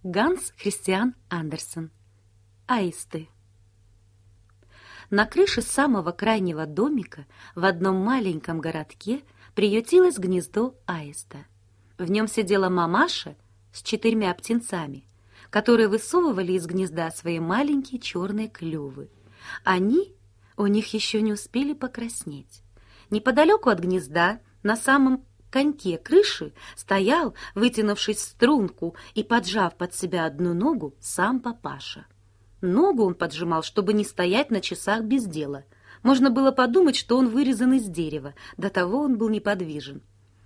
Ганс Христиан Андерсен. Аисты. На крыше самого крайнего домика в одном маленьком городке приютилось гнездо аиста. В нем сидела мамаша с 4 птенцами, которые высовывали из гнезда свои маленькие черные клювы. У них еще не успели покраснеть. Неподалеку от гнезда, на самом коньке крыши, стоял, вытянувшись в струнку и поджав под себя одну ногу, сам папаша. Ногу он поджимал, чтобы не стоять на часах без дела. Можно было подумать, что он вырезан из дерева, до того он был неподвижен.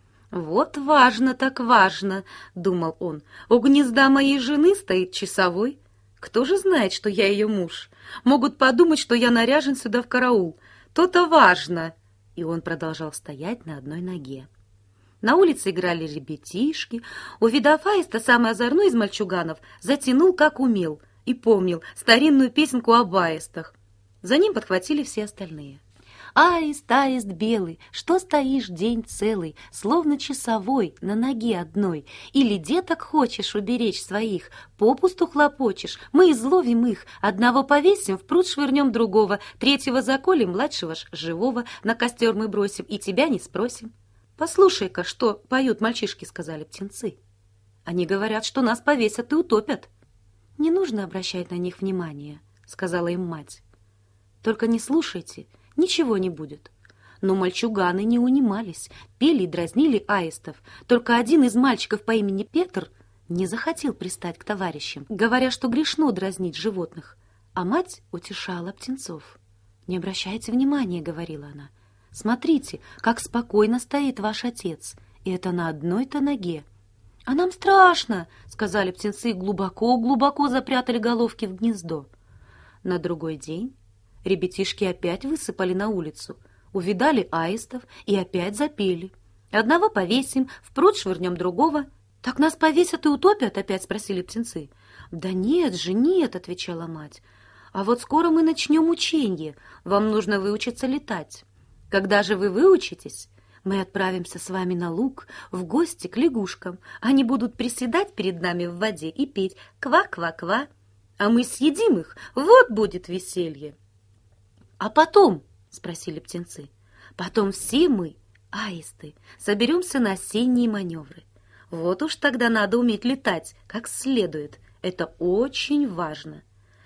«Вот важно так важно», — думал он, — «у гнезда моей жены стоит часовой. Кто же знает, что я ее муж? Могут подумать, что я наряжен сюда в караул. То-то важно». И он продолжал стоять на одной ноге. На улице играли ребятишки. Увидав аиста, самый озорной из мальчуганов затянул, как умел, и помнил старинную песенку об аистах. За ним подхватили все остальные. «Аист, аист белый, что стоишь день целый, словно часовой на ноге одной? Или деток хочешь уберечь своих, попусту хлопочешь, мы изловим их, одного повесим, в пруд швырнем другого, третьего заколем, младшего ж живого, на костер мы бросим и тебя не спросим». «Послушай-ка, что поют мальчишки», — сказали птенцы. «Они говорят, что нас повесят и утопят». «Не нужно обращать на них внимания», — сказала им мать. «Только не слушайте, ничего не будет». Но мальчуганы не унимались, пели и дразнили аистов. Только один из мальчиков по имени Петр не захотел пристать к товарищам, говоря, что грешно дразнить животных. А мать утешала птенцов. «Не обращайте внимания», — говорила она. «Смотрите, как спокойно стоит ваш отец, и это на одной-то ноге». «А нам страшно», — сказали птенцы и глубоко-глубоко запрятали головки в гнездо. На другой день ребятишки опять высыпали на улицу, увидали аистов и опять запели. «Одного повесим, в пруд швырнем другого». «Так нас повесят и утопят?» — опять спросили птенцы. «Да нет же, нет», — отвечала мать. «А вот скоро мы начнем ученье, вам нужно выучиться летать. Когда же вы выучитесь, мы отправимся с вами на луг в гости к лягушкам. Они будут приседать перед нами в воде и петь «ква-ква-ква», а мы съедим их, вот будет веселье». «А потом?» — спросили птенцы. «Потом все мы, аисты, соберемся на осенние маневры. Вот уж тогда надо уметь летать как следует. Это очень важно.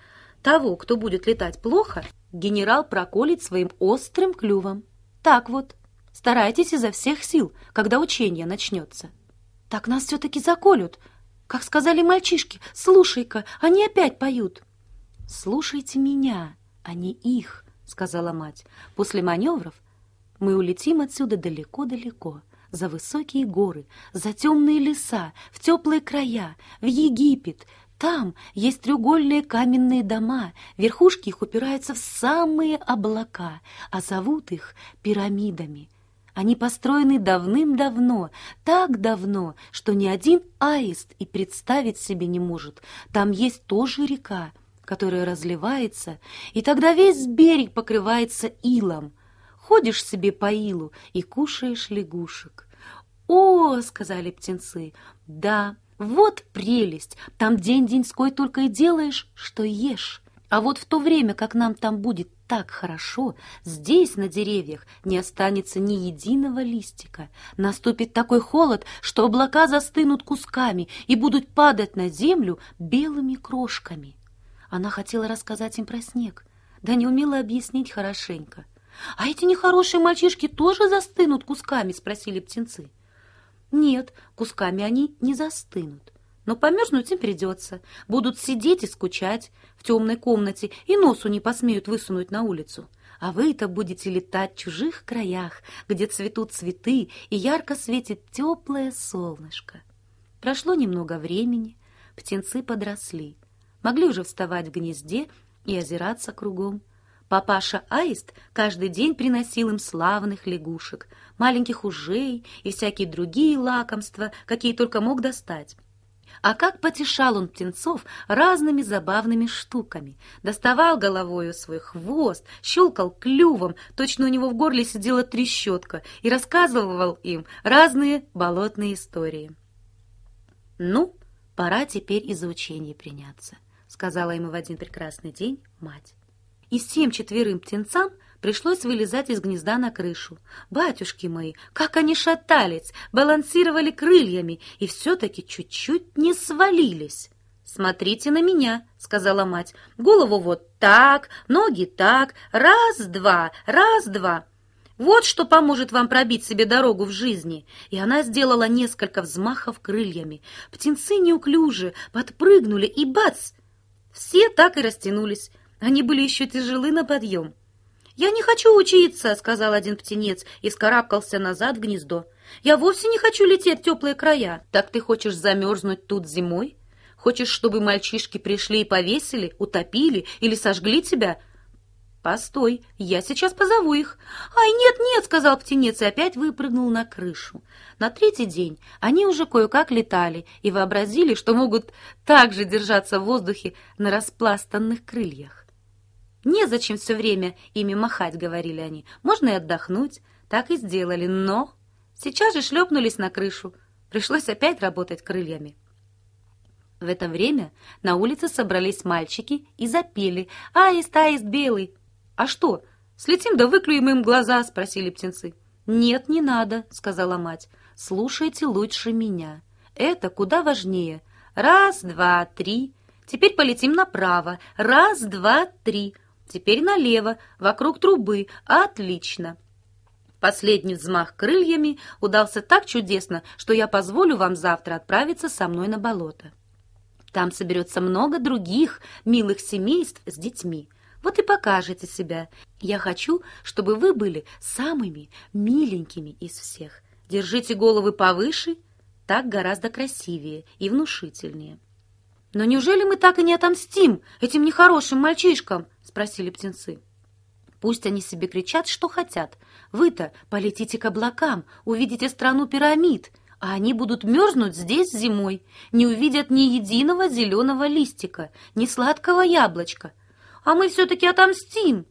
Того, кто будет летать плохо, генерал проколет своим острым клювом. Так вот, старайтесь изо всех сил, когда учение начнется». «Так нас все-таки заколют. Как сказали мальчишки, слушай-ка, они опять поют». «Слушайте меня, а не их», — сказала мать. «После маневров мы улетим отсюда далеко-далеко, за высокие горы, за темные леса, в теплые края, в Египет. Там есть треугольные каменные дома, верхушки их упираются в самые облака, а зовут их пирамидами. Они построены давным-давно, так давно, что ни один аист и представить себе не может. Там есть тоже река, которая разливается, и тогда весь берег покрывается илом. Ходишь себе по илу и кушаешь лягушек». «О, — сказали птенцы, — да, вот прелесть! Там день-деньской только и делаешь, что ешь. А вот в то время, как нам там будет так хорошо, здесь на деревьях не останется ни единого листика. Наступит такой холод, что облака застынут кусками и будут падать на землю белыми крошками». Она хотела рассказать им про снег, да не умела объяснить хорошенько. «А эти нехорошие мальчишки тоже застынут кусками?» — спросили птенцы. «Нет, кусками они не застынут, но померзнуть им придется. Будут сидеть и скучать в темной комнате и носу не посмеют высунуть на улицу. А вы-то будете летать в чужих краях, где цветут цветы и ярко светит теплое солнышко». Прошло немного времени, птенцы подросли, могли уже вставать в гнезде и озираться кругом. Папаша-аист каждый день приносил им славных лягушек, маленьких ужей и всякие другие лакомства, какие только мог достать. А как потешал он птенцов разными забавными штуками. Доставал головою свой хвост, щелкал клювом, точно у него в горле сидела трещотка, и рассказывал им разные болотные истории. Ну, «Пора теперь и за учение приняться», — сказала ему в один прекрасный день мать. И всем 4 птенцам пришлось вылезать из гнезда на крышу. Батюшки мои, как они шатались, балансировали крыльями и все-таки чуть-чуть не свалились. «Смотрите на меня», — сказала мать. «Голову вот так, ноги так, раз-два, раз-два. Вот что поможет вам пробить себе дорогу в жизни». И она сделала несколько взмахов крыльями. Птенцы неуклюже подпрыгнули, и бац! Все так и растянулись. Они были еще тяжелы на подъем. «Я не хочу учиться», — сказал один птенец и вскарабкался назад в гнездо. «Я вовсе не хочу лететь в теплые края». «Так ты хочешь замерзнуть тут зимой? Хочешь, чтобы мальчишки пришли и повесили, утопили или сожгли тебя?» «Постой, я сейчас позову их». «Ай, нет-нет», — сказал птенец и опять выпрыгнул на крышу. На 3-й день они уже кое-как летали и вообразили, что могут так же держаться в воздухе на распластанных крыльях. «Незачем все время ими махать», — говорили они. «Можно и отдохнуть». Так и сделали, но сейчас же шлепнулись на крышу. Пришлось опять работать крыльями. В это время на улице собрались мальчики и запели: «Аист, аист белый». «А что, слетим да выклюем им глаза?» — спросили птенцы. «Нет, не надо», — сказала мать. «Слушайте лучше меня. Это куда важнее. Раз, два, три. Теперь полетим направо. Раз, два, три. Теперь налево, вокруг трубы. Отлично». Последний взмах крыльями удался так чудесно, что я позволю вам завтра отправиться со мной на болото. Там соберется много других милых семейств с детьми. Вот и покажете себя. Я хочу, чтобы вы были самыми миленькими из всех. Держите головы повыше, так гораздо красивее и внушительнее». «Но неужели мы так и не отомстим этим нехорошим мальчишкам?» — спросили птенцы. «Пусть они себе кричат, что хотят. Вы-то полетите к облакам, увидите страну пирамид, а они будут мерзнуть здесь зимой, не увидят ни единого зеленого листика, ни сладкого яблочка. А мы все-таки отомстим!»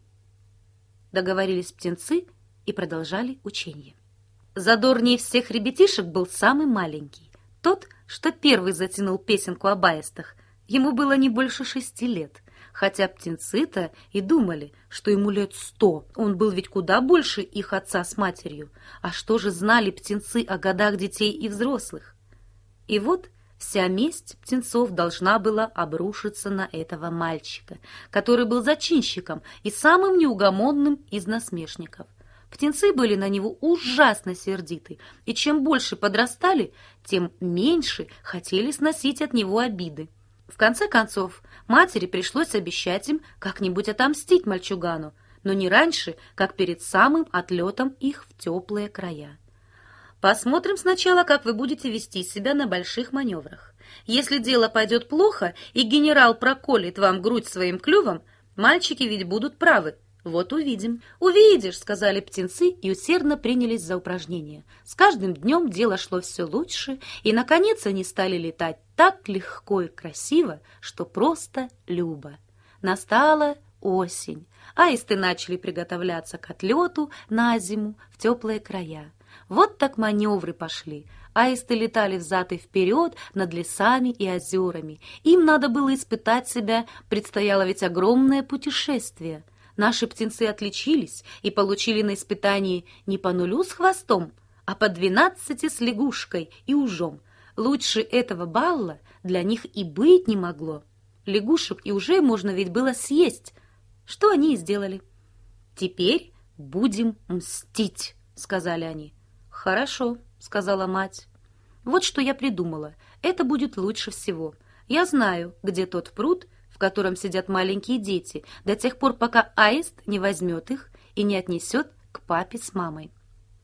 Договорились птенцы и продолжали учение. Задорнее всех ребятишек был самый маленький, тот, что первый затянул песенку об аистах. Ему было не больше 6 лет, хотя птенцы-то и думали, что ему лет 100. Он был ведь куда больше их отца с матерью. А что же знали птенцы о годах детей и взрослых? И вот вся месть птенцов должна была обрушиться на этого мальчика, который был зачинщиком и самым неугомонным из насмешников. Птенцы были на него ужасно сердиты, и чем больше подрастали, тем меньше хотели сносить от него обиды. В конце концов, матери пришлось обещать им как-нибудь отомстить мальчугану, но не раньше, как перед самым отлетом их в теплые края. «Посмотрим сначала, как вы будете вести себя на больших маневрах. Если дело пойдет плохо, и генерал проколет вам грудь своим клювом, мальчики ведь будут правы. Вот увидим». «Увидишь», — сказали птенцы и усердно принялись за упражнения. С каждым днем дело шло все лучше, и, наконец, они стали летать так легко и красиво, что просто любо. Настала осень. Аисты начали приготовляться к отлету на зиму в теплые края. Вот так маневры пошли. Аисты летали взад и вперед над лесами и озерами. Им надо было испытать себя, предстояло ведь огромное путешествие. Наши птенцы отличились и получили на испытании не по 0 с хвостом, а по 12 с лягушкой и ужом. Лучше этого балла для них и быть не могло. Лягушек и ужей можно ведь было съесть, что они и сделали. «Теперь будем мстить», — сказали они. «Хорошо», — сказала мать. «Вот что я придумала. Это будет лучше всего. Я знаю, где тот пруд, в котором сидят маленькие дети, до тех пор, пока аист не возьмет их и не отнесет к папе с мамой».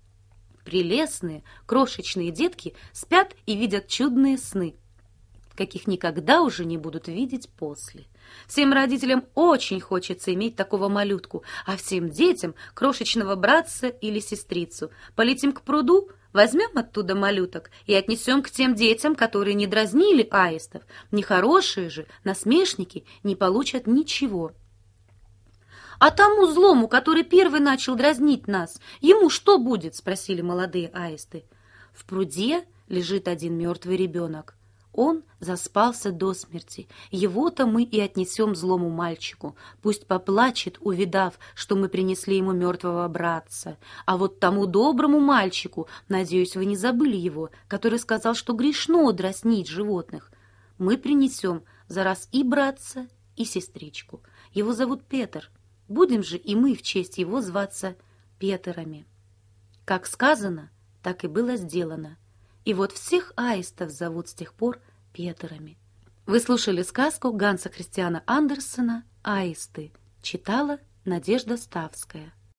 Прелестные, крошечные детки спят и видят чудные сны, каких никогда уже не будут видеть после. Всем родителям очень хочется иметь такого малютку, а всем детям — крошечного братца или сестрицу. Полетим к пруду, возьмем оттуда малюток и отнесем к тем детям, которые не дразнили аистов. Нехорошие же, насмешники, не получат ничего. «А тому злому, который первый начал дразнить нас, ему что будет?» — спросили молодые аисты. «В пруде лежит один мертвый ребенок. Он заспался до смерти. Его-то мы и отнесем злому мальчику. Пусть поплачет, увидав, что мы принесли ему мертвого братца. А вот тому доброму мальчику, надеюсь, вы не забыли его, который сказал, что грешно дразнить животных, мы принесем за раз и братца, и сестричку. Его зовут Петр. Будем же и мы в честь его зваться Петерами. Как сказано, так и было сделано. И вот всех аистов зовут с тех пор Петерами. Вы слушали сказку Ганса Христиана Андерсена «Аисты». Читала Надежда Ставская.